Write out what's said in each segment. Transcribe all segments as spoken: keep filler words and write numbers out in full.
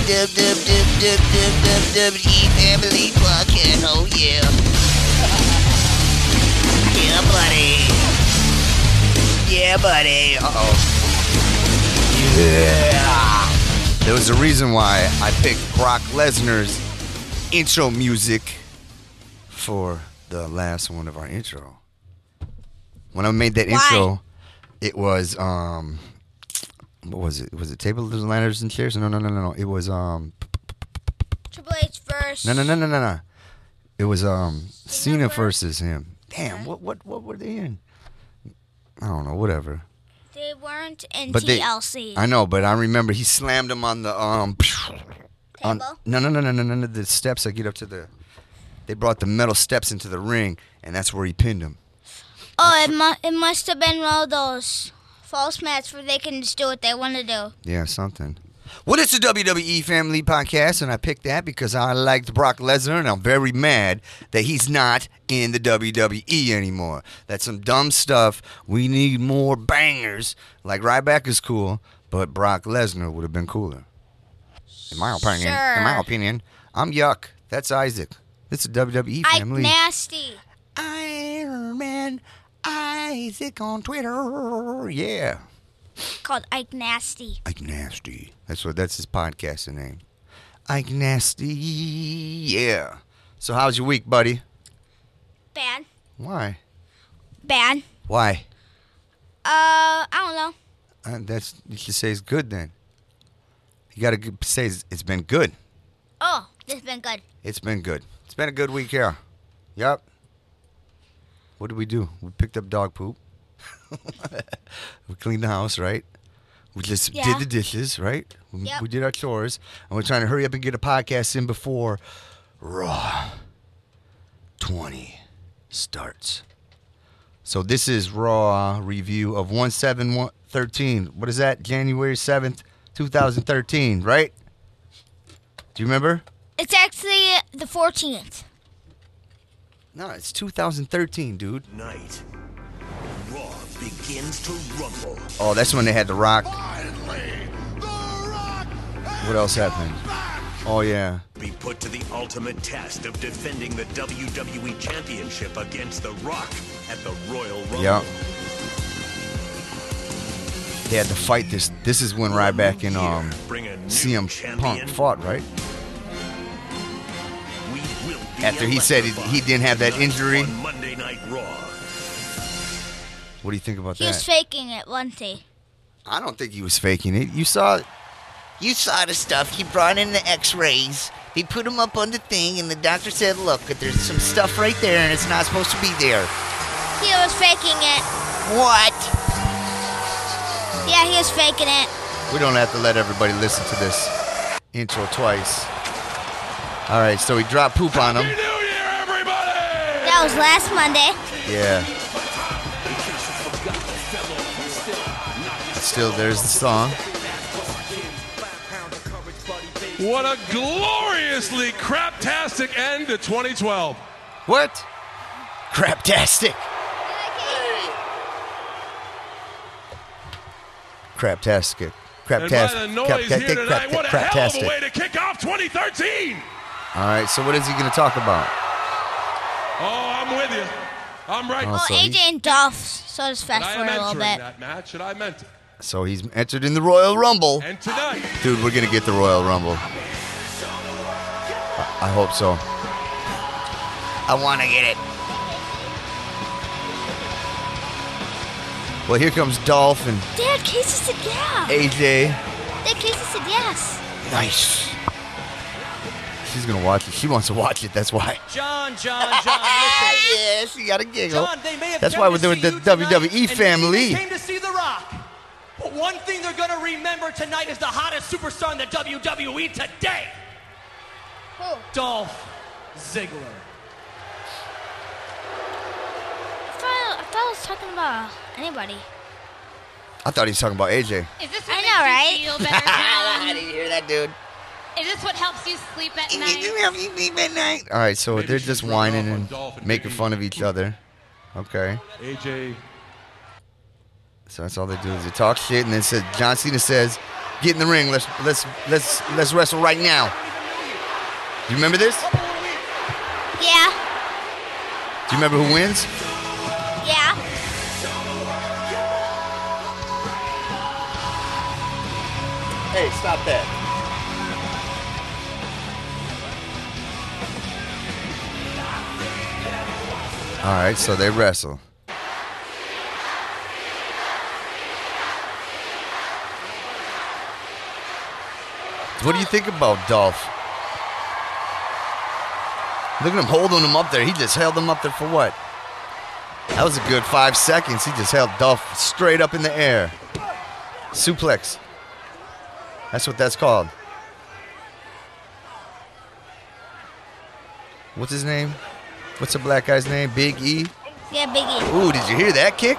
W W E Family Podcast. Oh yeah. Yeah, buddy. Yeah, buddy. Uh-oh. Yeah. There was a reason why I picked Brock Lesnar's intro music for the last one of our intro. When I made that Why? intro, it was um, what was it? Was it Table of Ladders and Chairs? No, no, no, no, no. It was um, Triple H versus. no, no, no, no, no, no. It was um, Cena versus- versus him. Damn, what, what, what were they in? I don't know. Whatever. They weren't in But they- T L C. I know, but I remember he slammed him on the um, on Table? no, no, no, no, no, no, no, the steps that get up to the. They brought the metal steps into the ring, and that's where he pinned him. Oh, it, mu- it must have been one of those false mats where they can just do what they want to do. Yeah, something. Well, it's the W W E Family Podcast, and I picked that because I liked Brock Lesnar, and I'm very mad that he's not in the W W E anymore. That's some dumb stuff. We need more bangers. Like Ryback is cool, but Brock Lesnar would have been cooler. In my opinion. Sure. In my opinion. I'm Yuck. That's Isaac. It's the W W E Ike Family. Nasty. Iron Man Isaac on Twitter. Yeah. Called Ike Nasty. Ike Nasty. That's what. That's his podcasting name. Ike Nasty. Yeah. So how's your week, buddy? Bad. Why? Bad. Why? Uh, I don't know. Uh, that's you should say it's good then. You gotta g- say it's, it's been good. Oh, this has been good. It's been good. It's been a good week here. Yep. What did we do? We picked up dog poop. We cleaned the house, right? We just Yeah. did the dishes, right? We, Yep. we did our chores, and we're trying to hurry up and get a podcast in before Raw twenty starts. So this is Raw review of one seven thirteen. What is that? January seventh, twenty thirteen, right? Do you remember? It's actually the fourteenth. No, it's two thousand thirteen, dude. Night. Raw begins to rumble. Oh, that's when they had The Rock. Finally, The Rock What else happened? Oh, yeah. be put to the ultimate test of defending the W W E Championship against The Rock at the Royal Rumble. Yeah. They had to fight this. This is when Ryback and um, Bring a new C M champion. Punk fought, right? We will be After he said he- he didn't have that electrified injury. on Monday Night Raw. What do you think about He was that? faking it, wasn't he? I don't think he was faking it. You saw You saw the stuff. He brought in the x-rays. He put them up on the thing, and the doctor said, look, there's some stuff right there, and it's not supposed to be there. He was faking it. What? Yeah, he was faking it. We don't have to let everybody listen to this intro twice. All right, so he dropped poop on him. That was last Monday. Yeah. Still, there's the song. What a gloriously craptastic end to twenty twelve. What? Craptastic. Craptastic. And by the Craptastic. noise here tonight, what a hell of a Craptastic. way to kick off twenty thirteen. All right, so what is he going to talk about? Oh, I'm with you. I'm right. Oh, Well, so A J he- and Dolph sort of fast And I forward am a little entering bit. that match, and I meant it. So he's entered in the Royal Rumble. And tonight, Dude, we're going to get the Royal Rumble. I, I hope so. I want to get it. Well, here comes Dolph and Dad, Casey said yeah. A J. Dad, Casey said yes. Nice. She's going to watch it. She wants to watch it. That's why. John, John, John, listen. Yes, you got to giggle. John, they may have That's come why to we're doing see the you W W E tonight, and family. maybe they came to see The Rock. But one thing they're going to remember tonight is the hottest superstar in the W W E today, Who? Dolph Ziggler. I thought, I thought I was talking about anybody. I thought he was talking about A J. Is this what I makes know, right? you feel better, I John? didn't hear that, dude. Is this what helps you sleep at night? All right, so Maybe they're she just threw it whining off on and Dolph and making Vicky. fun of each other. Okay. A J, So that's all they do is they talk shit, and then said John Cena says, "Get in the ring. Let's let's let's let's wrestle right now." Do you remember this? Yeah. Do you remember who wins? Yeah. Hey, stop that. All right, so they wrestle. What do you think about Dolph? Look at him holding him up there. He just held him up there for what? That was a good five seconds. He just held Dolph straight up in the air. Suplex. That's what that's called. What's his name? What's the black guy's name? Big E? Yeah, Big E. Ooh, did you hear that kick?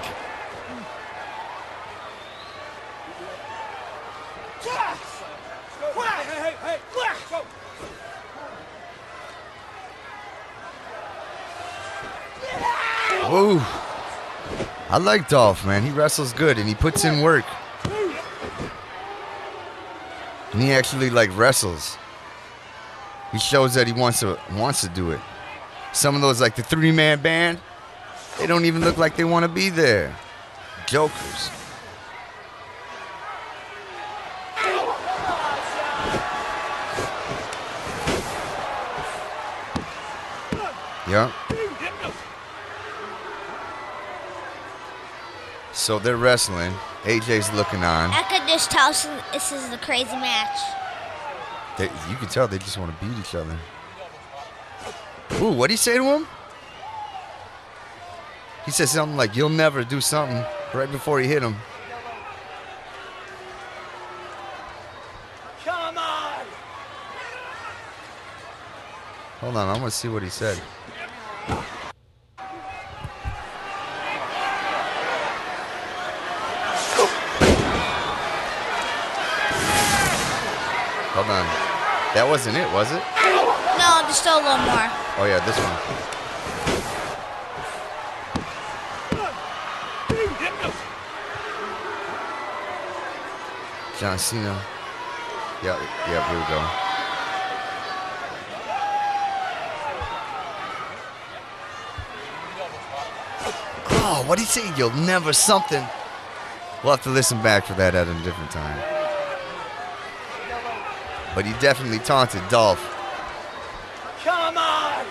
Ooh. I like Dolph, man. He wrestles good and he puts in work. And he actually like wrestles. He shows that he wants to wants to do it. Some of those, like the three-man band, they don't even look like they want to be there. Jokers. Yeah. So they're wrestling. A J's looking on. I could just tell this is a crazy match. They, you can tell they just want to beat each other. Ooh, what'd he say to him? He said something like, "You'll never do something," right before he hit him. Come on! Hold on, I want to see what he said. Hold on. That wasn't it, was it? No, there's still a little more. Oh, yeah, this one. John Cena. Yeah, yeah, here we go. Oh, what did he say? You'll never something. We'll have to listen back for that at a different time. But he definitely taunted Dolph. Come on!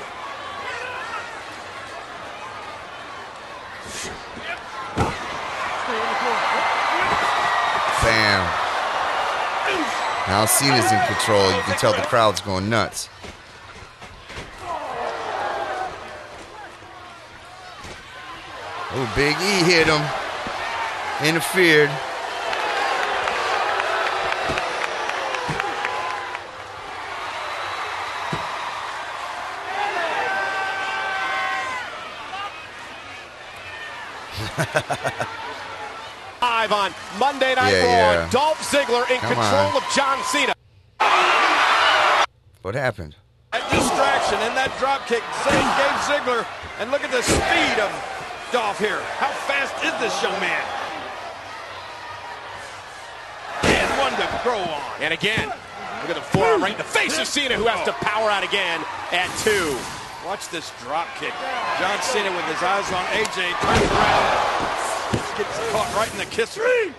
Bam. Now Cena's in control. You can tell the crowd's going nuts. Oh, Big E hit him. Interfered. Live on Monday Night Yeah, Raw, yeah. Dolph Ziggler in Come control on. of John Cena. What happened? That distraction and that drop kick gave Ziggler, and look at the speed of Dolph here. How fast is this young man? And one to grow on. And again, look at the forearm right in the face of Cena, who has to power out again at two. Watch this drop kick. John Cena with his eyes on A J, turns around. Gets caught right in the kisser.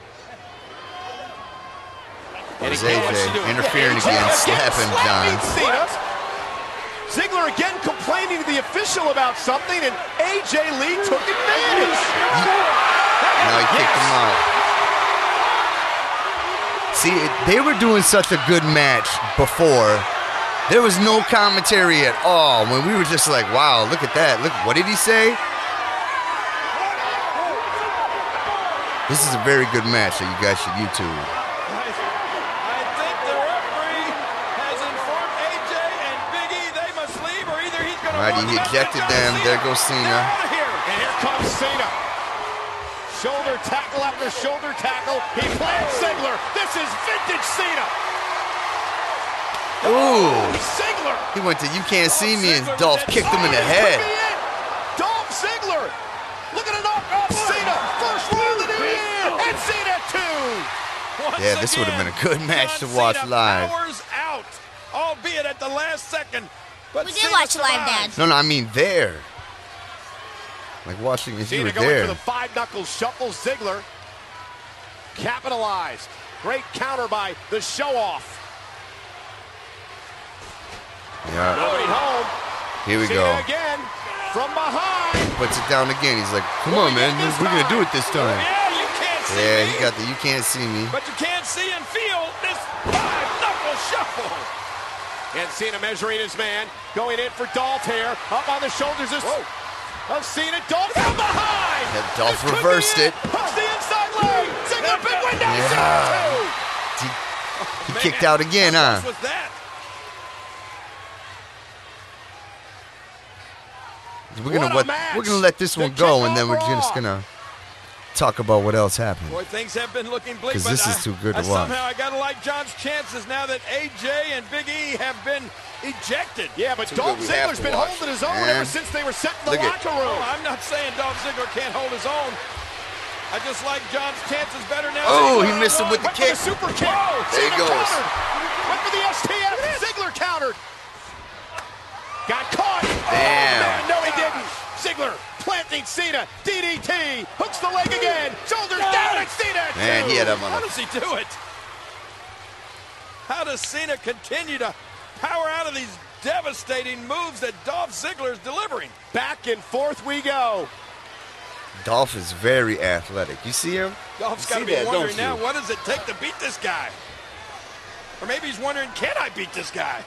There's A J interfering again, slapping John. Cena. Ziggler again complaining to the official about something, and A J Lee took advantage. Now he kicked him out. See, it, they were doing such a good match before. There was no commentary at all. When we were just like, wow, look at that. Look, what did he say? This is a very good match that you guys should YouTube. I think the referee has informed A J and Big E they must leave, or either he's going to. All right, he ejected them. There goes Cena. Out of here. And here comes Cena. Shoulder tackle after shoulder tackle. He plants Ziggler. This is vintage Cena. Ooh. Ziggler. He went to "You Can't See Me" and Dolph kicked him in the head. Could be it. Dolph Ziggler. Look at a knockoff Cena. First round of the year. Once Yeah, this would have been a good again, match John to watch Cena live. powers out, albeit at the last second. But We did Cena watch live, survives. Dad. No, no, I mean there. Like watching if you Cena were going for there. the five knuckle shuffle. Ziggler capitalized. Great counter by the show off. Yeah. Nobody home. Here we Cena go. again from behind. Puts it down again. He's like, come on, man. We're going to do it this time. Yeah, you can't see Yeah, me, he got the you can't see me. but you can't see and feel this five knuckle shuffle. And Cena measuring his man, going in for Dolph here, up on the shoulders of, of Cena. Dolph from behind. Yeah, Dolph This could be reversed it. Hooks the inside leg. Ziggler, big window. Yeah. Cena He, he two. kicked Man, out again, how huh? close was that? We're gonna What a let match. we're gonna let this The one go, kick and then we're off just Raw. gonna talk about what else happened. Boy, things have been looking bleak. 'Cause but this is I- too good I to watch. Somehow I gotta like John's chances now that A J and Big E have been ejected. Yeah, but Too Dolph good we have Ziggler's to been watch. holding his own Man. ever since they were set in the Look at- locker room. I'm not saying Dolph Ziggler can't hold his own. I just like John's chances better now. Oh, than he missed him with the Went kick. For the super kick. There he Cena goes. countered. Went for the S T F. Ziggler countered. Got caught. Damn. Oh, man, no, he didn't. Ziggler planting Cena. D D T. Hooks the leg again. Shoulders down and Cena. Man, he had him on How a- does he do it? How does Cena continue to power out of these devastating moves that Dolph Ziggler is delivering? Back and forth we go. Dolph is very athletic. You see him? Dolph's You got to see be that, don't wondering you? now, what does it take to beat this guy? Or maybe he's wondering, can I beat this guy?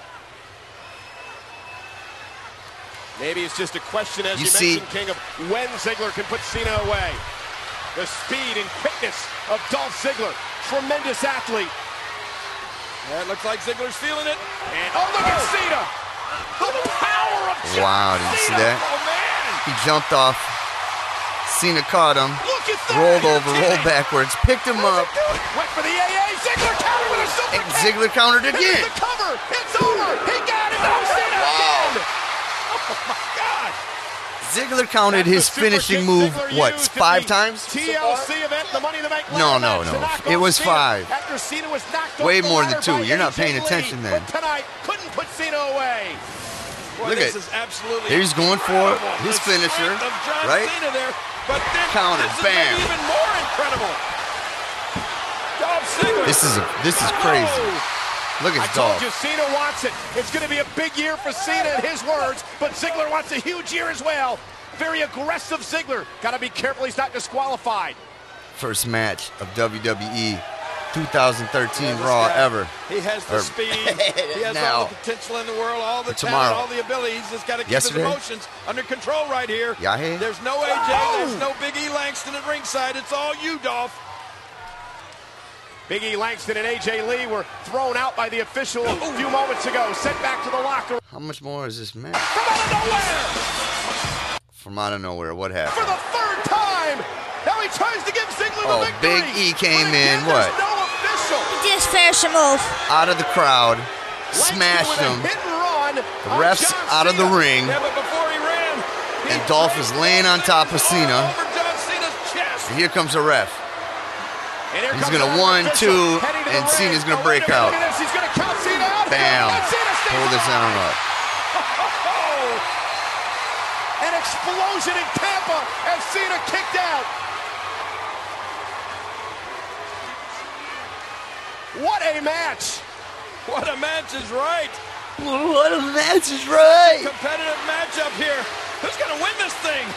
Maybe it's just a question, as You you, see- mentioned, King, of when Ziggler can put Cena away. The speed and quickness of Dolph Ziggler. Tremendous athlete. Yeah, it looks like Ziggler's feeling it. And oh, look at Cena! The power of John Wow, did you see Cena. that? Oh, man! He jumped off. Cena caught him. Look at that! Rolled over, Cena. rolled backwards, picked him up, Went for the A A. Ziggler countered with a super and kick. Ziggler countered Here's again. the cover. It's over. He got it. No, Cena Wow. again. Oh my God. Ziggler counted That's his the super finishing kick move, Ziggler what, used at five the times? T L C event, the Money in the Bank No, ladder no, match to no. knock It off was Cena five. After Cena was knocked Way off the more than ladder two. by You're not A J paying Lee, attention then. But tonight couldn't put Cena away. Boy, Look this at- is absolutely Here's going for incredible. his The finisher, strength of John right? Cena there, but then Counter, this is bam. maybe even more incredible. Dolph Ziggler. This is a, this is crazy. Look I at told Dolph. you Cena wants it. It's going to be a big year for Cena in his words, but Ziggler wants a huge year as well. Very aggressive Ziggler. Got to be careful he's not disqualified. First match of W W E twenty thirteen This Raw guy, ever. He has the Or- speed. He has now. all the potential in the world, all the For talent, tomorrow. all the ability. He's just got to keep Yesterday? his emotions under control right here. Yeah, hey. There's no A J. There's no Big E Langston at ringside. It's all you, Dolph. Big E Langston and A J Lee were thrown out by the official a few moments ago. Sent back to the locker room How much more is this match? from out of nowhere From out of nowhere, what for happened? the third time. Now he tries to give Ziggler Oh, the victory. Big E came But again, in, what? There's no official. He just finished a move. Out of the crowd, Langston smashed with a him. hit and run The on ref's John out of the Cena. ring. Yeah, but before he ran, he And Dolph is laying on top of all Cena. over John Cena's chest. And here comes a ref. And here He's comes gonna another one, official two, heading to the and ring. Cena's gonna Oh, wait break a minute, out. look at this. He's gonna count Cena out. Bam. And Cena stays Pull this alive. down up. Oh. An explosion in Tampa as Cena kicked out. What a match. What a match is right. What a match is right. Competitive matchup here. Who's going to win this thing?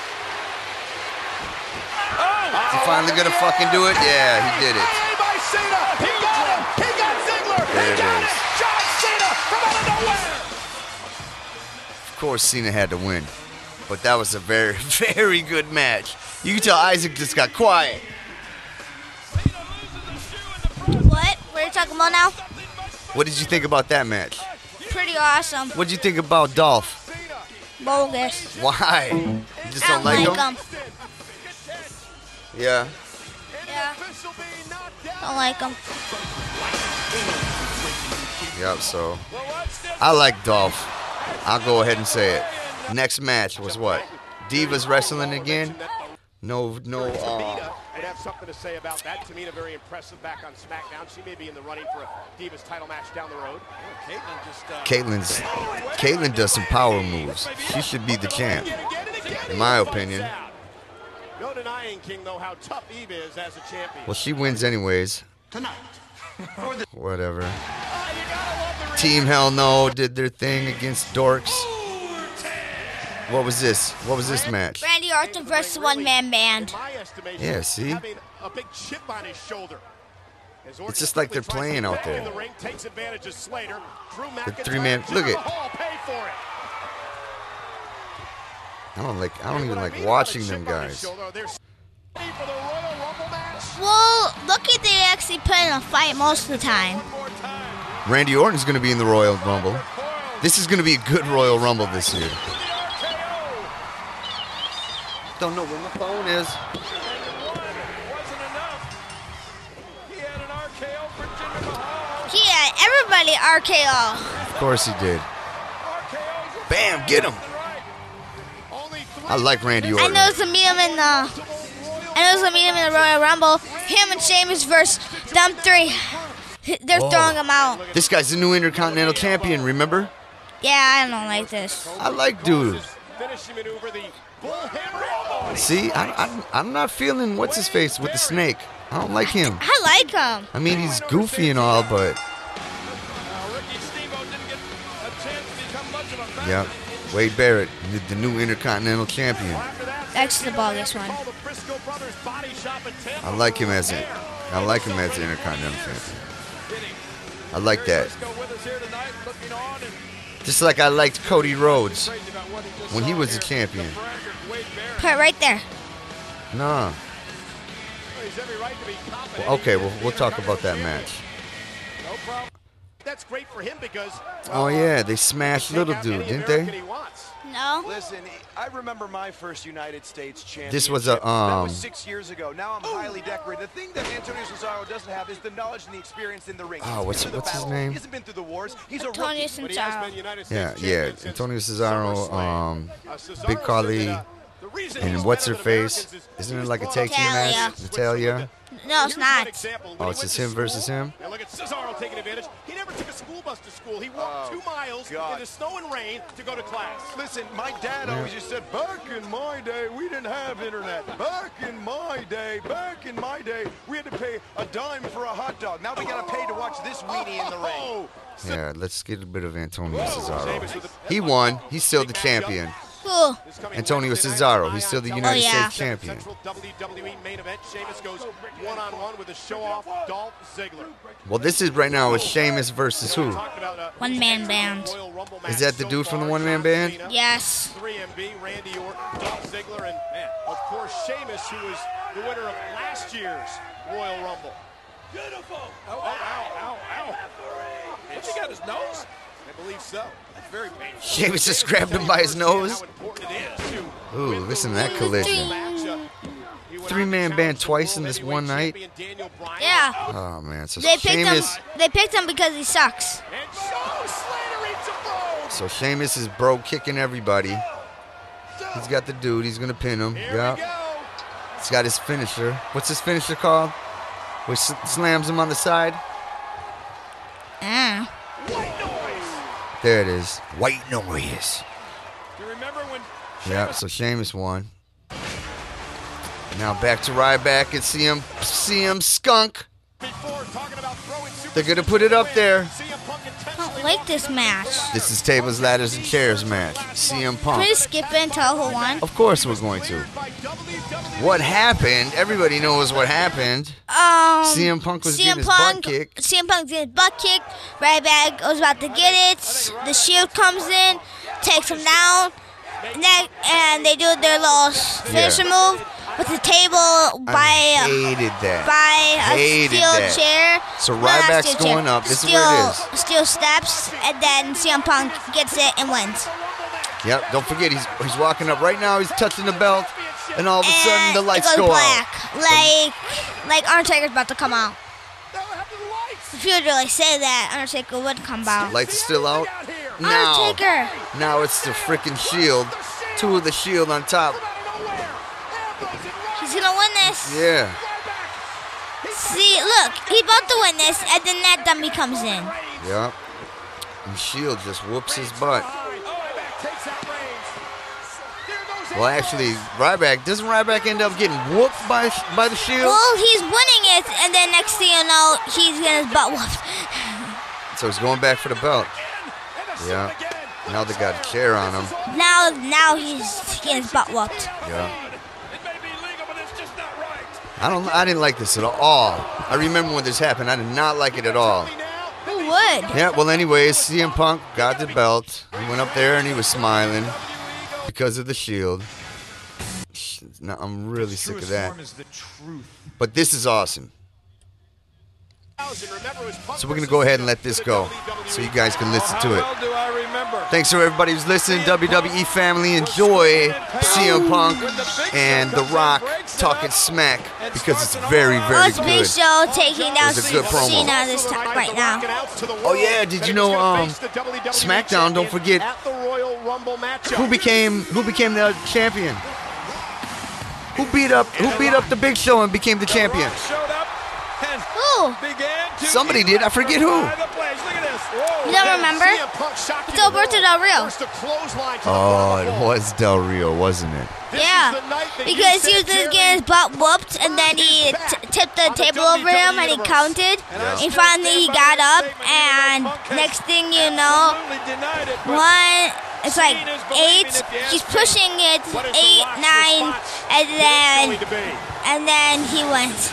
Oh! Is he finally gonna fucking do it? Yeah, he did it. By Cena. He got him. He got Ziggler. There he it got is. it. John Cena from out of nowhere. Of course, Cena had to win. But that was a very, very good match. You can tell Isaac just got quiet. What? What are you talking about now? What did you think about that match? Pretty awesome. What did you think about Dolph? Bogus. Why? You just I don't like him? him. Yeah. Yeah. Don't like him. Yep, so I like Dolph. I'll go ahead and say it. Next match was what? Divas wrestling again? No, no, uh, would have something to say about that. Tamina very impressive back on SmackDown. She may be in the running for a Divas title match down the road. Caitlyn just. Uh, Caitlyn's. Caitlyn does some power moves. She should be the champ, in my opinion. No denying, King, though, how tough Eve is as a champion. Well, she wins anyways. Whatever. Team Hell No did their thing against Dorks. What was this? What was this match? Randy Orton versus One Man Band. Yeah, see? A big chip on his shoulder. It's just like they're playing out there. The ring takes advantage of Slater. The three man. Look at. I don't like. I don't even like watching them guys. Well, look at they actually put in a fight most of the time. Randy Orton's going to be in the Royal Rumble. This is going to be a good Royal Rumble this year. Don't know where my phone is. He had everybody R K O. Of course he did. Bam, get him. I like Randy Orton. I know to meet him in the. I know to meet him in the Royal Rumble. Him and Sheamus versus them three. They're Whoa. throwing him out. This guy's the new Intercontinental Champion. Remember? Yeah, I don't like this. I like dude. See, I, I, I'm not feeling what's his face with the snake. I don't like him. I like him. I mean, he's goofy and all, but. Yep. Wade Barrett, the, the new Intercontinental Champion. That's the bogus one. I like him as a, I like him as the Intercontinental Champion. I like that. Just like I liked Cody Rhodes when he was a champion. Put it right there. Nah. Well, okay, well, we'll talk about that match. That's great for him because. Oh yeah, they smashed Little Dude, didn't they? No. Listen, I remember my first United States championship. This was a That um. was six years ago. Now I'm highly decorated. The thing that Antonio Cesaro doesn't have is the knowledge and the experience in the ring. Oh, what's- He's been through the what's his battle. name? He hasn't been through the wars. He's a Antonio rookie. But he has been Cesaro. United Yeah, States yeah. champion since Antonio Cesaro, um, Uh, Cesaro Big said Khali, that, uh, the reason and he's what's better her than face? Americans is Isn't it he's like a brought tag team Natalia. match? Natalia? No, it's Here's one not. example. When Oh, he it's went just to him versus school, him? And look at Cesaro taking advantage. He never took a school bus to school. He walked Oh, two miles God. in the snow and rain to go to class. Listen, my dad always just said, back in my day, we didn't have internet. Back in my day, back in my day, we had to pay a dime for a hot dog. Now we got to pay to watch this weenie in the ring. Yeah, let's get a bit of Antonio Cesaro. He won. He's still the champion. Cool. Antonio Cesaro. He's still the United Oh, yeah. States champion. Central W W E main event. Sheamus goes one-on-one with a show-off Dolph Ziggler. Well, this is right now is Sheamus versus who? Talking about, uh, One man band. Royal Rumble Is match that the so dude from the far. one-man John band? Cena, Yes. three M B, Randy Orton, Dolph Ziggler, and man, of course Sheamus, who was the winner of last year's Royal Rumble. Beautiful. Oh, ow, ow, ow, ow. Has he got his nose? I believe so. It's very painful. Sheamus just grabbed him by his nose. How important it is to Ooh, win listen to the that Royal collision. match. Uh, he went Three-man on to band challenge twice the in World this one Heavyweight night? Champion Daniel Bryan. Yeah. Oh man, so They picked him. Sheamus. They picked him because he sucks. And so Slater eats a blow. So Sheamus is bro kicking everybody. He's got the dude. He's gonna pin him. Here Yeah. we go. He's got his finisher. What's his finisher called? Which slams him on the side. Ah. White noise. There it is. White noise. Do you remember when Yeah. So Sheamus won. Now back to Ryback and C M C M Skunk. before talking about throwing super They're gonna put it up there. C M Punk I intentionally don't like this match. This is tables, ladders, and chairs match. C M Can Punk. we skip it and tell who won? Of course we're going to. by W W E. What happened? Everybody knows what happened. Um, C M Punk was C getting M his Punk, butt kicked. C M Punk getting his butt kicked. Ryback was about to get it. The Shield comes in, takes him down, and, that, and they do their little finisher Yeah. move with the table by I hated that. by a Hated steel that. chair. So No, not Ryback's steel chair. going up. This is steel, where it is. Steel steps, and then C M Punk gets it and wins. Yep, don't forget, he's he's walking up right now. He's touching the belt, and all of a sudden And the lights it goes go black, out. like like Undertaker's about to come out. If you would really say that, Undertaker would come out. Lights are still out. Now, Undertaker. now it's the freaking Shield. Two of the Shield on top. He's gonna win this. Yeah. See, look, he's about to win this, and then that dummy comes in. Yep. And Shield just whoops his butt. Well, actually, Ryback, doesn't Ryback end up getting whooped by by the Shield? Well, he's winning it, and then next thing you know, he's getting his butt whooped. So he's going back for the belt. Yeah. Now they got a chair on him. Now, now he's getting his butt whooped. Yeah. I don't. I didn't like this at all. I remember when this happened. I did not like it at all. Who would? Yeah. Well, anyways, C M Punk got the belt. He went up there and he was smiling because of the Shield. Now, I'm really sick of that. But this is awesome. So we're going to go ahead and let this go so you guys can listen to it. Thanks to everybody who's listening. W W E family, enjoy C M Punk and The Rock talking smack because it's very, very Oh, it's a big good. show taking down It's a good promo. Cena this time right now. Oh, yeah. Did you know um, SmackDown, don't forget, who became who became the champion? Who beat up Who beat up the Big Show and became the champion? Who? Somebody did. I forget who. You don't remember? It's Alberto Del Rio. Oh, it was Del Rio, wasn't it? Yeah, because he was just getting his butt whooped, and then he t tipped the table over him, and he counted. And finally, he got up, and next thing you know, one, it's like eight. He's pushing it, eight, nine, and then, and then he went.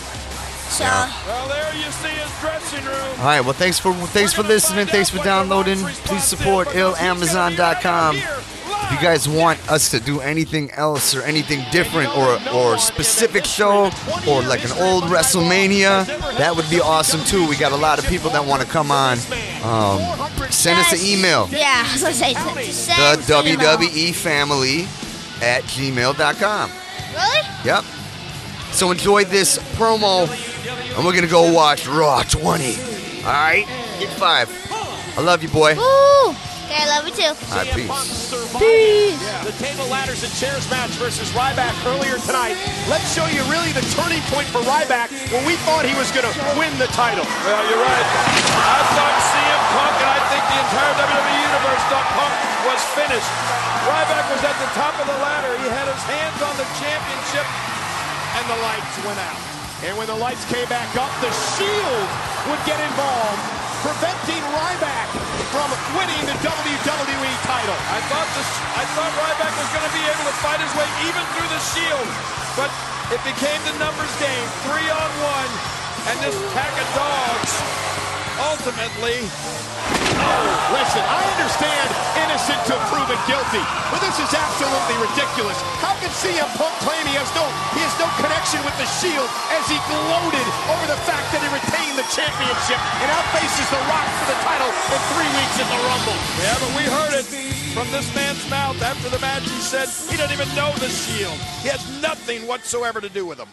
So. Well, there you see his dressing room. All right. Well, thanks for thanks for listening. Thanks for downloading. Please support ill amazon dot com. If you guys want us to do anything else or anything different or or a specific show or like an old WrestleMania, that would be awesome too. We got a lot of people that want to come on. Um, send us an email. Yeah, I was gonna say send The W W E family at gmail dot com. Really? Yep. So enjoy this promo, and we're gonna go watch Raw twenty. All right, get five. I love you, boy. Woo! Okay, I love you too. All right, peace. Peace. The table, ladders, and chairs match versus Ryback earlier tonight. Let's show you really the turning point for Ryback when we thought he was going to win the title. Well, you're right. I thought C M Punk, and I think the entire W W E Universe thought Punk was finished. Ryback was at the top of the ladder. He had his hands on the championship. And the lights went out. And when the lights came back up, the Shield would get involved, preventing Ryback from winning the W W E title. I thought this, I thought Ryback was going to be able to fight his way even through the Shield, but it became the numbers game, three on one, and this pack of dogs ultimately. Oh, listen, I understand innocent till proven guilty, but this is absolutely ridiculous. How can C M Punk claim he has no he has no connection with the Shield as he gloated over the fact that he retained the championship and outfaces The Rock for the title in three weeks at the Rumble? Yeah, but we heard it from this man's mouth after the match. He said he doesn't even know the Shield. He has nothing whatsoever to do with them.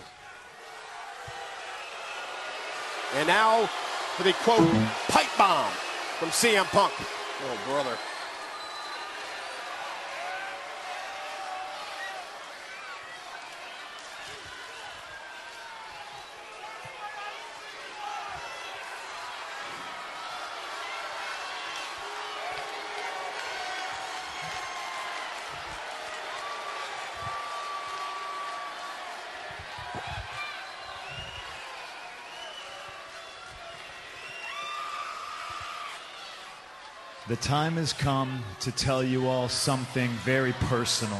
And now for the quote pipe bomb from C M Punk. Oh, brother. The time has come to tell you all something very personal.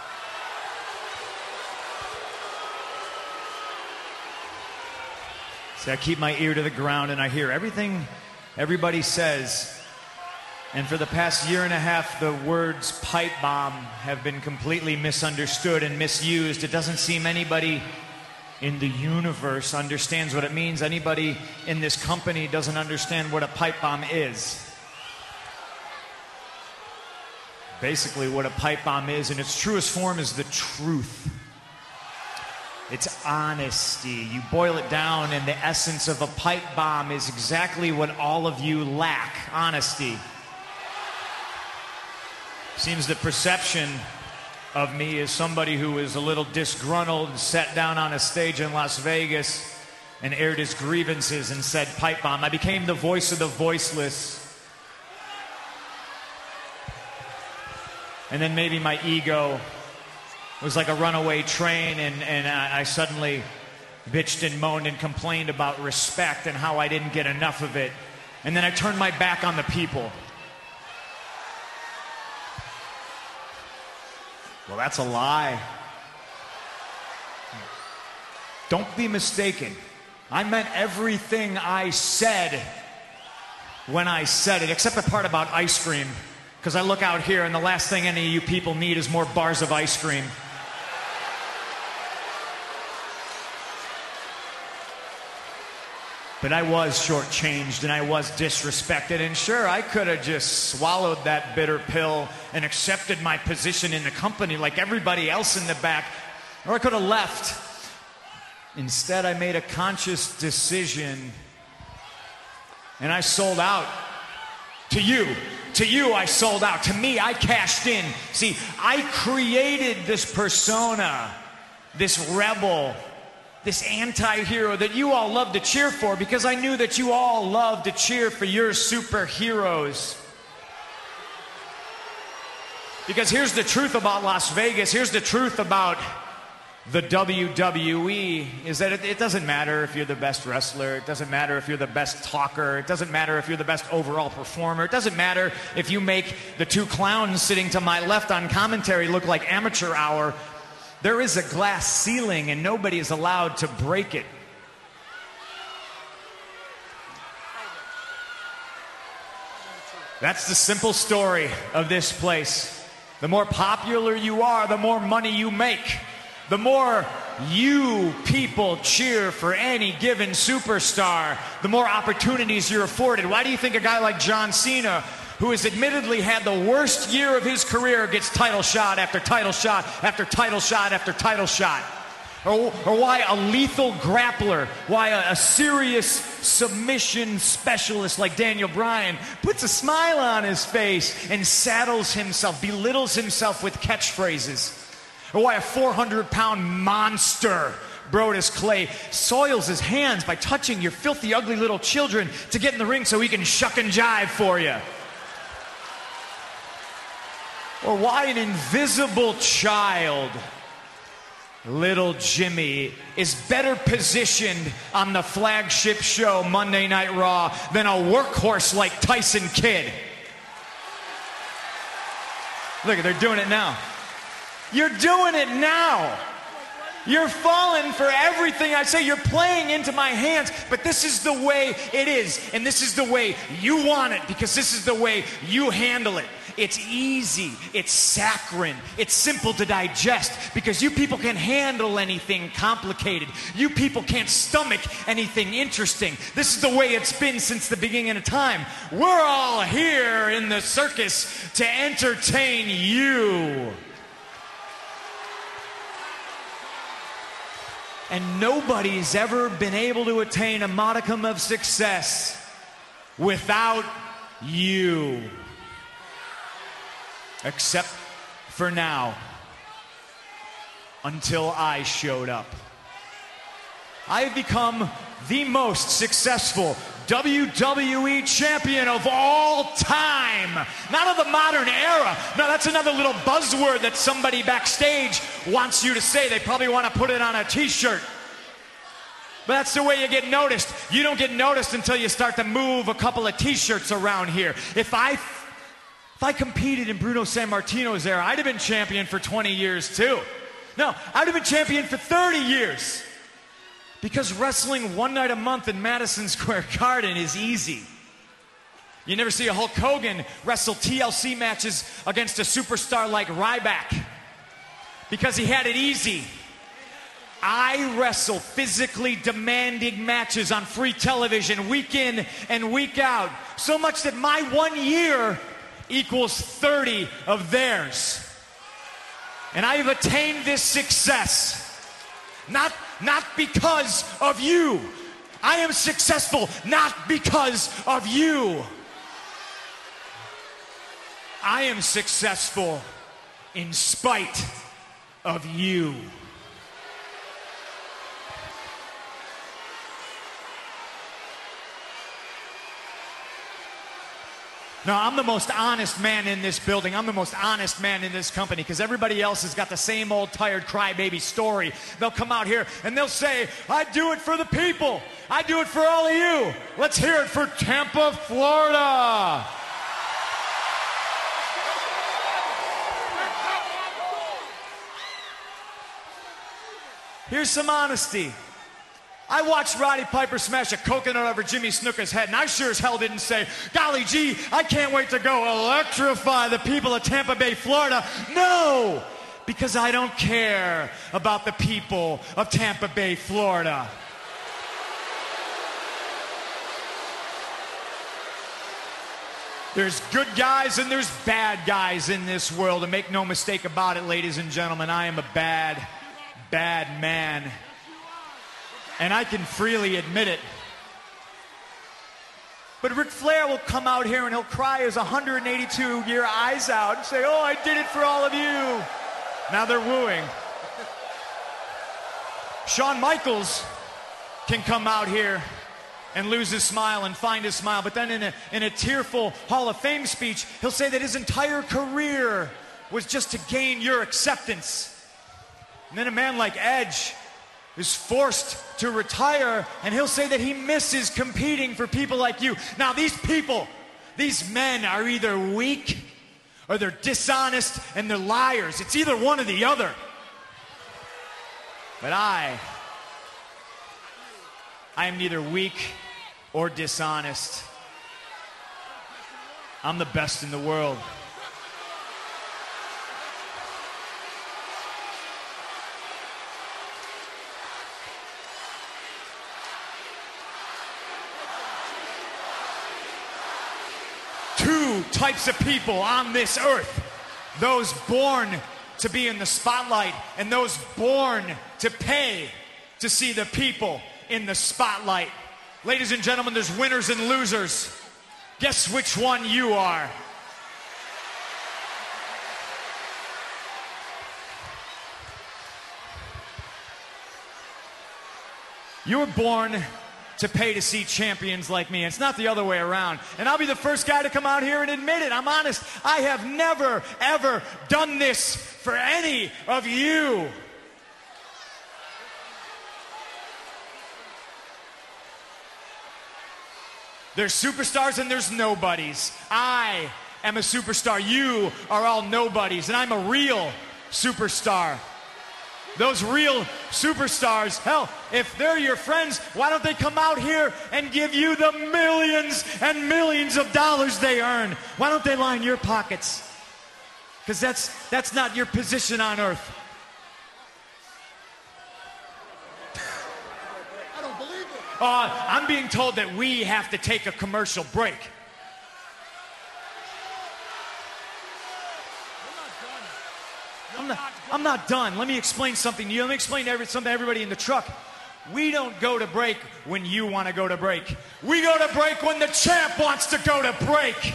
See, I keep my ear to the ground and I hear everything everybody says. And for the past year and a half, the words pipe bomb have been completely misunderstood and misused. It doesn't seem anybody in the universe understands what it means. Anybody in this company doesn't understand what a pipe bomb is. Basically, what a pipe bomb is, in its truest form, is the truth. It's honesty. You boil it down, and the essence of a pipe bomb is exactly what all of you lack: honesty. Seems the perception of me is somebody who is a little disgruntled and sat down on a stage in Las Vegas and aired his grievances and said pipe bomb. I became the voice of the voiceless. And then maybe my ego was like a runaway train, and, and I, I suddenly bitched and moaned and complained about respect and how I didn't get enough of it. And then I turned my back on the people. Well, that's a lie. Don't be mistaken. I meant everything I said when I said it, except the part about ice cream. Because I look out here and the last thing any of you people need is more bars of ice cream. But I was shortchanged and I was disrespected. And sure, I could have just swallowed that bitter pill and accepted my position in the company like everybody else in the back. Or I could have left. Instead, I made a conscious decision and I sold out. To you. To you, I sold out. To me, I cashed in. See, I created this persona, this rebel, this anti-hero that you all love to cheer for because I knew that you all love to cheer for your superheroes. Because here's the truth about Las Vegas. Here's the truth about the W W E is that it, it doesn't matter if you're the best wrestler. It doesn't matter if you're the best talker. It doesn't matter if you're the best overall performer. It doesn't matter if you make the two clowns sitting to my left on commentary look like amateur hour. There is a glass ceiling and nobody is allowed to break it. That's the simple story of this place. The more popular you are, the more money you make. The more you people cheer for any given superstar, the more opportunities you're afforded. Why do you think a guy like John Cena, who has admittedly had the worst year of his career, gets title shot after title shot after title shot after title shot? Or, or why a lethal grappler, why a, a serious submission specialist like Daniel Bryan puts a smile on his face and saddles himself, belittles himself with catchphrases? Or why a four hundred pound monster, Brodus Clay, soils his hands by touching your filthy, ugly little children to get in the ring so he can shuck and jive for you? Or why an invisible child, little Jimmy, is better positioned on the flagship show, Monday Night Raw, than a workhorse like Tyson Kidd? Look, they're doing it now. You're doing it now. You're falling for everything I say. You're playing into my hands. But this is the way it is. And this is the way you want it. Because this is the way you handle it. It's easy. It's saccharine. It's simple to digest. Because you people can't handle anything complicated. You people can't stomach anything interesting. This is the way it's been since the beginning of time. We're all here in the circus to entertain you. And nobody's ever been able to attain a modicum of success without you. Except for now. Until I showed up. I have become the most successful W W E champion of all time. Not of the modern era. No, that's another little buzzword that somebody backstage wants you to say. They probably want to put it on a t-shirt. But that's the way you get noticed. You don't get noticed until you start to move a couple of t-shirts around here. If I, if I competed in Bruno Sammartino's era, I'd have been champion for twenty years too. No, I'd have been champion for thirty years. Because wrestling one night a month in Madison Square Garden is easy. You never see a Hulk Hogan wrestle T L C matches against a superstar like Ryback. Because he had it easy. I wrestle physically demanding matches on free television week in and week out. So much that my one year equals thirty of theirs. And I have attained this success. Not, not because of you. I am successful not because of you. I am successful in spite of you. No, I'm the most honest man in this building. I'm the most honest man in this company because everybody else has got the same old tired crybaby story. They'll come out here and they'll say, I do it for the people. I do it for all of you. Let's hear it for Tampa, Florida. Here's some honesty. I watched Roddy Piper smash a coconut over Jimmy Snuka's head, and I sure as hell didn't say, golly gee, I can't wait to go electrify the people of Tampa Bay, Florida. No, because I don't care about the people of Tampa Bay, Florida. There's good guys and there's bad guys in this world, and make no mistake about it, ladies and gentlemen, I am a bad, bad man. And I can freely admit it. But Ric Flair will come out here and he'll cry his one hundred eighty-two year eyes out and say, oh, I did it for all of you. Now they're wooing. Shawn Michaels can come out here and lose his smile and find his smile, but then in a, in a tearful Hall of Fame speech, he'll say that his entire career was just to gain your acceptance. And then a man like Edge is forced to retire, and he'll say that he misses competing for people like you. Now, these people, these men are either weak or they're dishonest and they're liars. It's either one or the other. But I, I am neither weak or dishonest. I'm the best in the world. Two types of people on this earth. Those born to be in the spotlight and those born to pay to see the people in the spotlight. Ladies and gentlemen, there's winners and losers. Guess which one you are. You were born to pay to see champions like me. It's not the other way around. And I'll be the first guy to come out here and admit it. I'm honest. I have never, ever done this for any of you. There's superstars and there's nobodies. I am a superstar. You are all nobodies. And I'm a real superstar. Those real superstars, hell, if they're your friends, why don't they come out here and give you the millions and millions of dollars they earn? Why don't they line your pockets? Because that's, that's not your position on earth. I don't believe it. Uh, I'm being told that we have to take a commercial break. I'm not, I'm not done. Let me explain something to you. Let me explain to every, something to everybody in the truck. We don't go to break when you want to go to break. We go to break when the champ wants to go to break.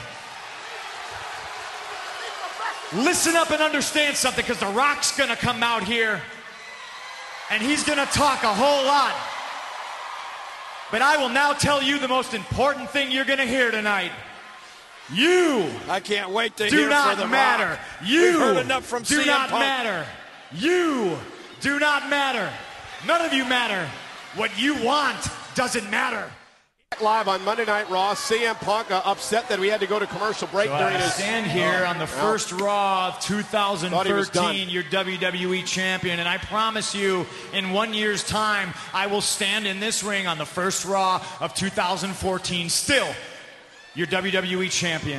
Listen up and understand something, because The Rock's going to come out here and he's going to talk a whole lot. But I will now tell you the most important thing you're going to hear tonight. You I can't wait to do hear not for the matter. Rock. You We've heard enough from do C M not Punk. matter. You do not matter. None of you matter. What you want doesn't matter. Live on Monday Night Raw, C M Punk uh, upset that we had to go to commercial break So during I his... stand here on the first Raw of two thousand thirteen, your W W E champion, and I promise you, in one year's time, I will stand in this ring on the first Raw of two thousand fourteen, still your W W E champion.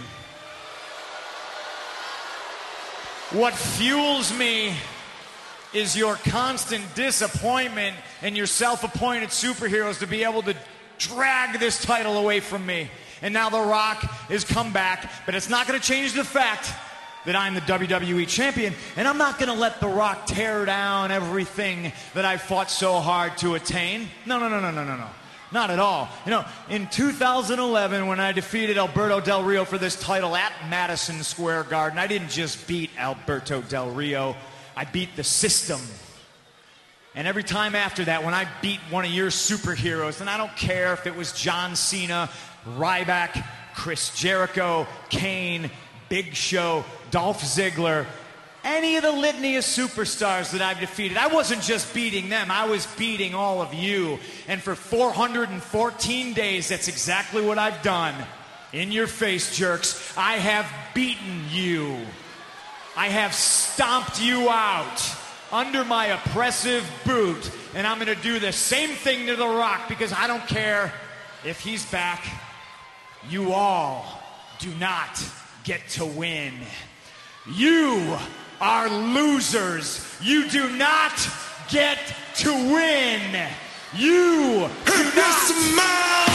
What fuels me is your constant disappointment in your self-appointed superheroes to be able to drag this title away from me. And now The Rock has come back, but it's not going to change the fact that I'm the W W E champion, and I'm not going to let The Rock tear down everything that I fought so hard to attain. No, no, no, no, no, no, no. Not at all. You know, in two thousand eleven, when I defeated Alberto Del Rio for this title at Madison Square Garden, I didn't just beat Alberto Del Rio, I beat the system. And every time after that, when I beat one of your superheroes, and I don't care if it was John Cena, Ryback, Chris Jericho, Kane, Big Show, Dolph Ziggler, any of the litany of superstars that I've defeated. I wasn't just beating them, I was beating all of you. And for four hundred fourteen days, that's exactly what I've done. In your face, jerks. I have beaten you. I have stomped you out under my oppressive boot. And I'm going to do the same thing to The Rock because I don't care if he's back. You all do not get to win. You are losers. You do not get to win. You do not.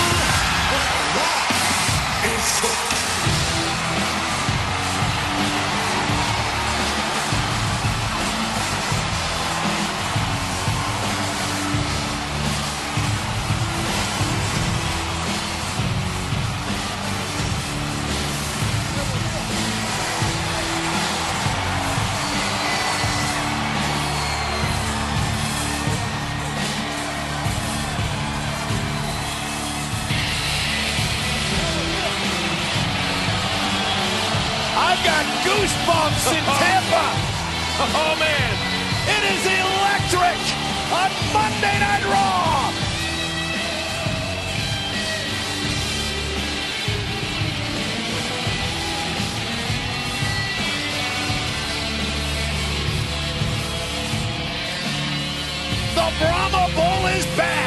Goosebumps in Tampa. Oh, man. It is electric on Monday Night Raw. The Brahma Bull is back.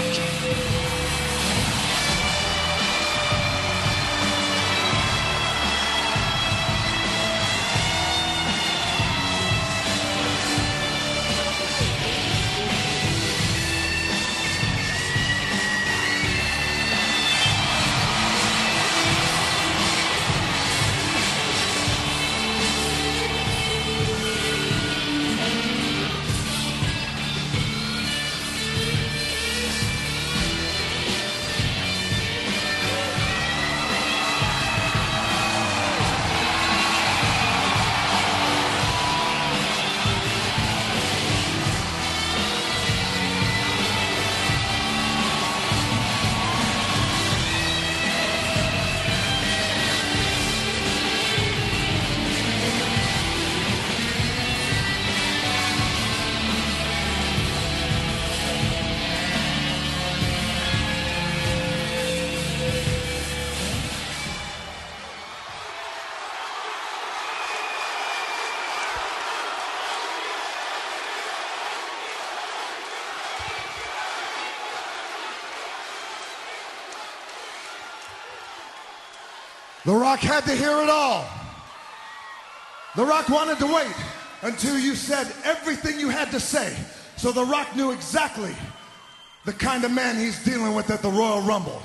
The Rock had to hear it all. The Rock wanted to wait until you said everything you had to say. So The Rock knew exactly the kind of man he's dealing with at the Royal Rumble.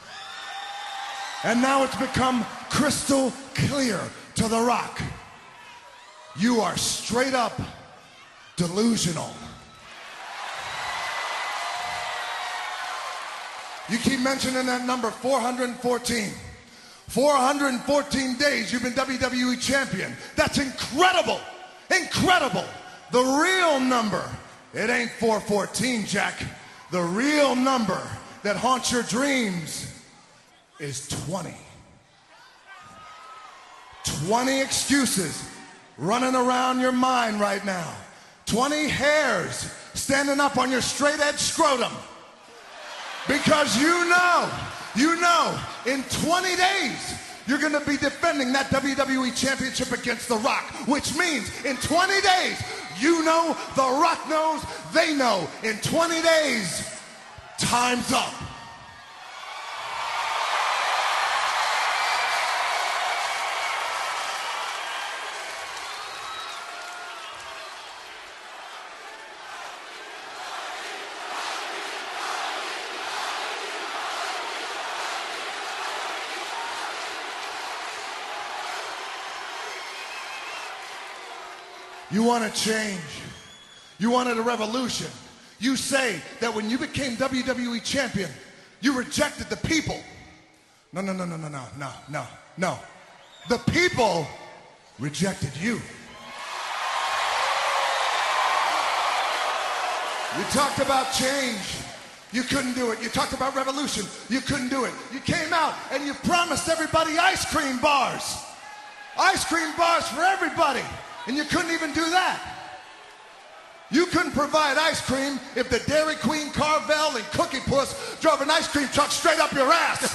And now it's become crystal clear to The Rock. You are straight up delusional. You keep mentioning that number four hundred fourteen. four hundred fourteen days you've been W W E champion. That's incredible. Incredible. The real number, it ain't four fourteen, Jack. The real number that haunts your dreams is twenty. twenty excuses running around your mind right now. twenty hairs standing up on your straight edge scrotum. Because you know, you know, in twenty days, you're going to be defending that W W E Championship against The Rock, which means in twenty days, you know, The Rock knows, they know. In twenty days, time's up. You want a change. You wanted a revolution. You say that when you became W W E champion, you rejected the people. No, no, no, no, no, no, no, no, no. The people rejected you. You talked about change. You couldn't do it. You talked about revolution. You couldn't do it. You came out and you promised everybody ice cream bars. Ice cream bars for everybody. And you couldn't even do that. You couldn't provide ice cream if the Dairy Queen, Carvel, and Cookie Puss drove an ice cream truck straight up your ass.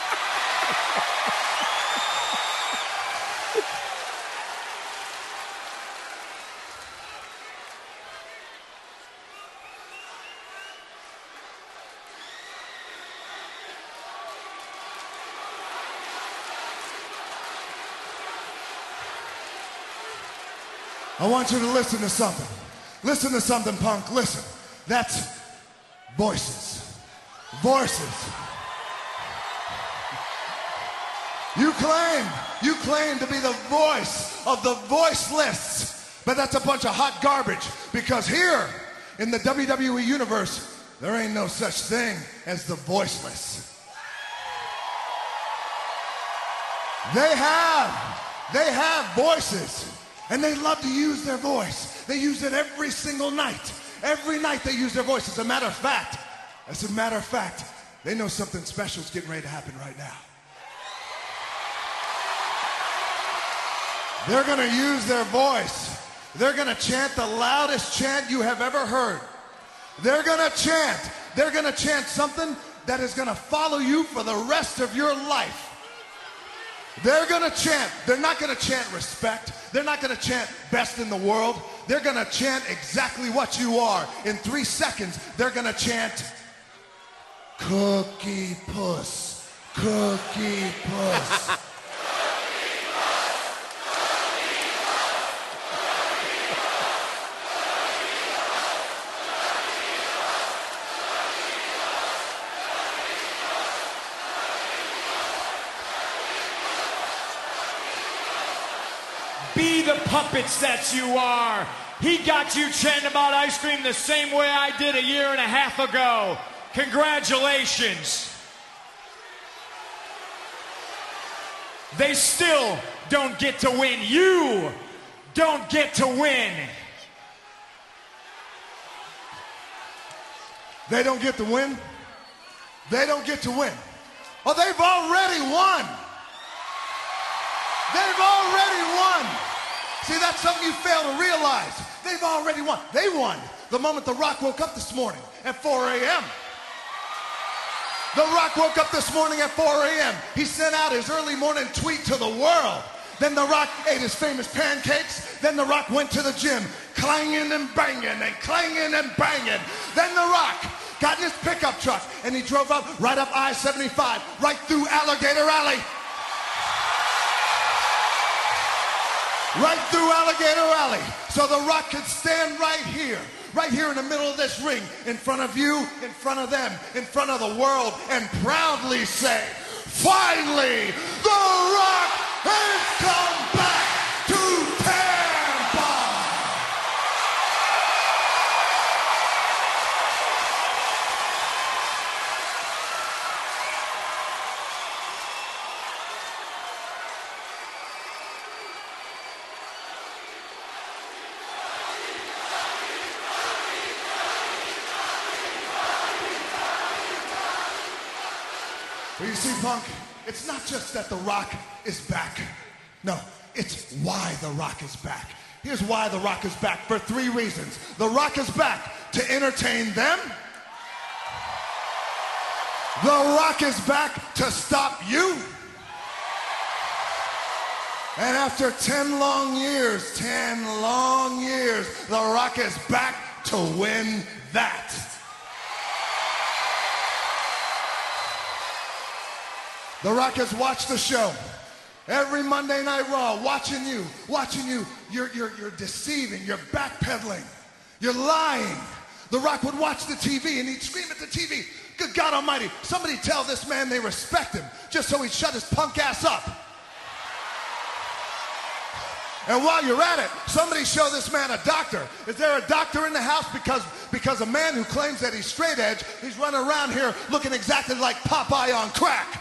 I want you to listen to something. Listen to something, Punk. Listen. That's voices. Voices. You claim, you claim to be the voice of the voiceless, but that's a bunch of hot garbage because here in the W W E universe, there ain't no such thing as the voiceless. They have, they have voices. And they love to use their voice. They use it every single night. Every night they use their voice. As a matter of fact, as a matter of fact, they know something special is getting ready to happen right now. They're going to use their voice. They're going to chant the loudest chant you have ever heard. They're going to chant. They're going to chant something that is going to follow you for the rest of your life. They're going to chant. They're not going to chant respect. They're not going to chant best in the world. They're going to chant exactly what you are. In three seconds, they're going to chant, Cookie Puss, Cookie Puss. Be the puppets that you are. He got you chanting about ice cream the same way I did a year and a half ago. Congratulations. They still don't get to win. You don't get to win. They don't get to win? They don't get to win. Oh, they've already won. They've already won. See, that's something you fail to realize. They've already won. They won the moment The Rock woke up this morning at four a m The Rock woke up this morning at four a m He sent out his early morning tweet to the world. Then The Rock ate his famous pancakes. Then The Rock went to the gym, clanging and banging and clanging and banging. Then The Rock got in his pickup truck and he drove up right up I seventy-five, right through Alligator Alley. Right through Alligator Alley. So The Rock could stand right here, right here in the middle of this ring, in front of you, in front of them, in front of the world, and proudly say, finally, The Rock has come back to Tampa. Well, you see, Punk, it's not just that The Rock is back. No, it's why The Rock is back. Here's why The Rock is back, for three reasons. The Rock is back to entertain them. The Rock is back to stop you. And after ten long years, ten long years, The Rock is back to win that. The Rock has watched the show every Monday Night Raw, watching you, watching you. You're, you're, you're deceiving, you're backpedaling, you're lying. The Rock would watch the T V and he'd scream at the T V, good God Almighty, somebody tell this man they respect him, just so he'd shut his punk ass up. And while you're at it, somebody show this man a doctor. Is there a doctor in the house? Because, because a man who claims that he's straight edge, he's running around here looking exactly like Popeye on crack.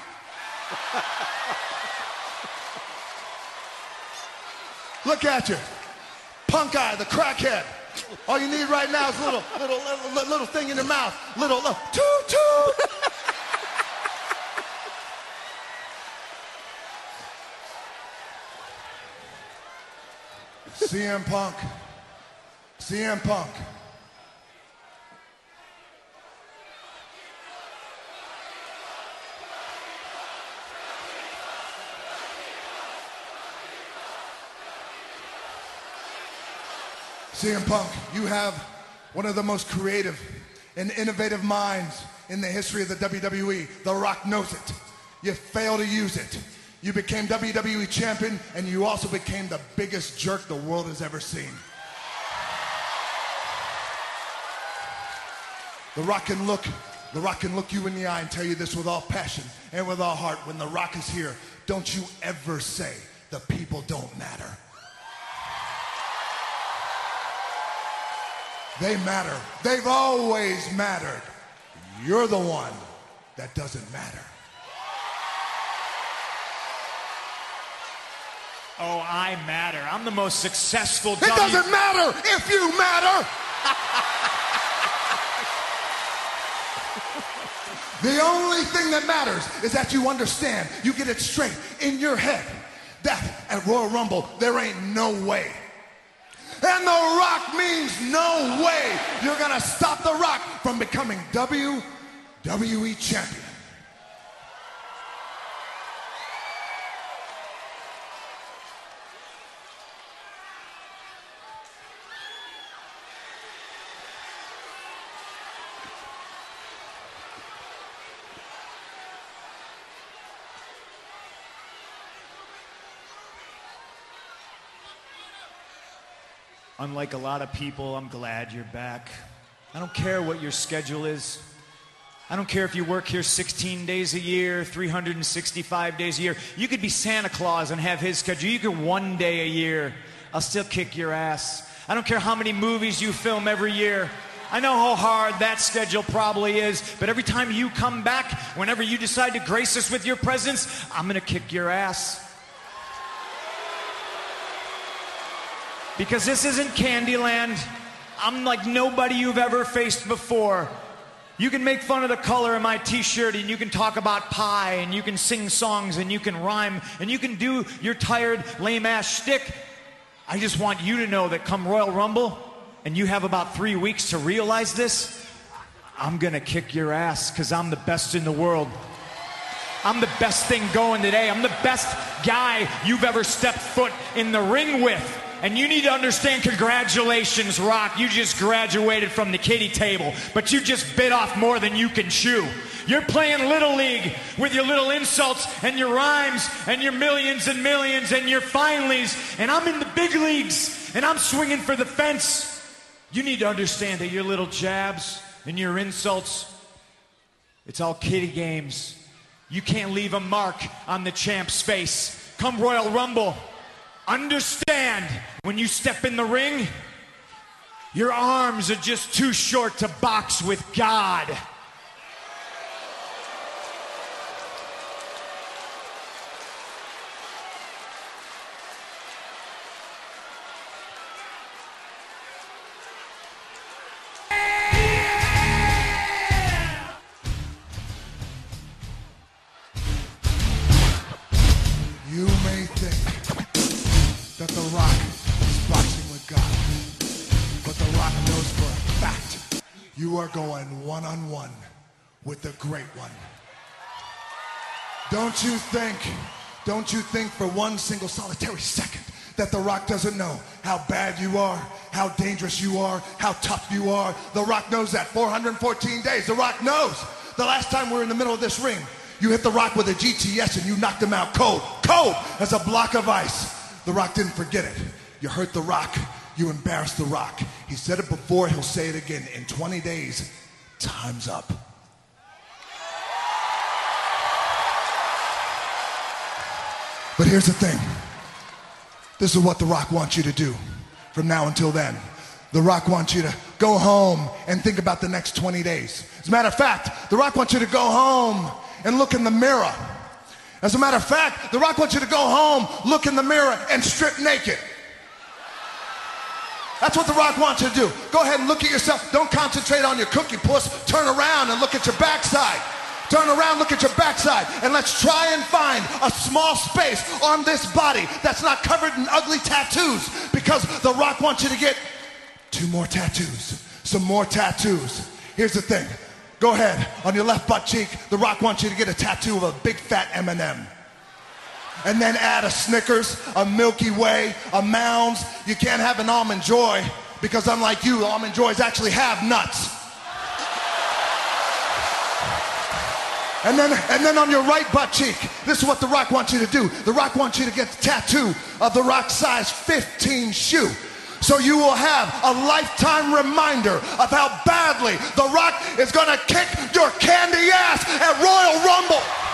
Look at you. Punk eye, the crackhead. All you need right now is a little, little, little, little thing in your mouth. Little, little, toot, toot. C M Punk. C M Punk. C M Punk, you have one of the most creative and innovative minds in the history of the W W E. The Rock knows it. You fail to use it. You became W W E champion, and you also became the biggest jerk the world has ever seen. The Rock can look, The Rock can look you in the eye and tell you this with all passion and with all heart. When The Rock is here, don't you ever say the people don't matter. They matter. They've always mattered. You're the one that doesn't matter. Oh, I matter. I'm the most successful. It w- doesn't matter if you matter. The only thing that matters is that you understand, you get it straight in your head that at Royal Rumble, there ain't no way. And The Rock means no way you're gonna stop The Rock from becoming W W E champion. Unlike a lot of people, I'm glad you're back. I don't care what your schedule is. I don't care if you work here sixteen days a year, three hundred sixty-five days a year. You could be Santa Claus and have his schedule. You could one day a year. I'll still kick your ass. I don't care how many movies you film every year. I know how hard that schedule probably is, but every time you come back, whenever you decide to grace us with your presence, I'm gonna kick your ass. Because this isn't Candyland. I'm like nobody you've ever faced before. You can make fun of the color of my t-shirt, and you can talk about pie, and you can sing songs, and you can rhyme, and you can do your tired, lame-ass shtick. I just want you to know that come Royal Rumble, and you have about three weeks to realize this, I'm gonna kick your ass, because I'm the best in the world. I'm the best thing going today. I'm the best guy you've ever stepped foot in the ring with. And you need to understand, congratulations, Rock. You just graduated from the kiddie table, but you just bit off more than you can chew. You're playing Little League with your little insults and your rhymes and your millions and millions and your finallys, and I'm in the big leagues, and I'm swinging for the fence. You need to understand that your little jabs and your insults, it's all kiddie games. You can't leave a mark on the champ's face. Come Royal Rumble, understand, when you step in the ring, your arms are just too short to box with God. You may think that The Rock is boxing with God, but The Rock knows for a fact you are going one-on-one with the Great One. Don't you think, don't you think for one single solitary second that The Rock doesn't know how bad you are, how dangerous you are, how tough you are? The Rock knows that. four hundred fourteen days, The Rock knows. The last time we were in the middle of this ring, you hit The Rock with a G T S and you knocked him out cold, cold as a block of ice. The Rock didn't forget it. You hurt The Rock. You embarrassed The Rock. He said it before. He'll say it again. In twenty days, time's up. But here's the thing. This is what The Rock wants you to do from now until then. The Rock wants you to go home and think about the next twenty days. As a matter of fact, The Rock wants you to go home and look in the mirror. As a matter of fact, The Rock wants you to go home, look in the mirror, and strip naked. That's what The Rock wants you to do. Go ahead and look at yourself. Don't concentrate on your cookie puss. Turn around and look at your backside. Turn around, look at your backside, and let's try and find a small space on this body that's not covered in ugly tattoos, because The Rock wants you to get two more tattoos, some more tattoos. Here's the thing. Go ahead, on your left butt cheek, The Rock wants you to get a tattoo of a big fat M and M. And then add a Snickers, a Milky Way, a Mounds. You can't have an Almond Joy, because unlike you, Almond Joys actually have nuts. And then, and then on your right butt cheek, this is what The Rock wants you to do. The Rock wants you to get the tattoo of The Rock size fifteen shoe. So you will have a lifetime reminder of how badly The Rock is gonna kick your candy ass at Royal Rumble.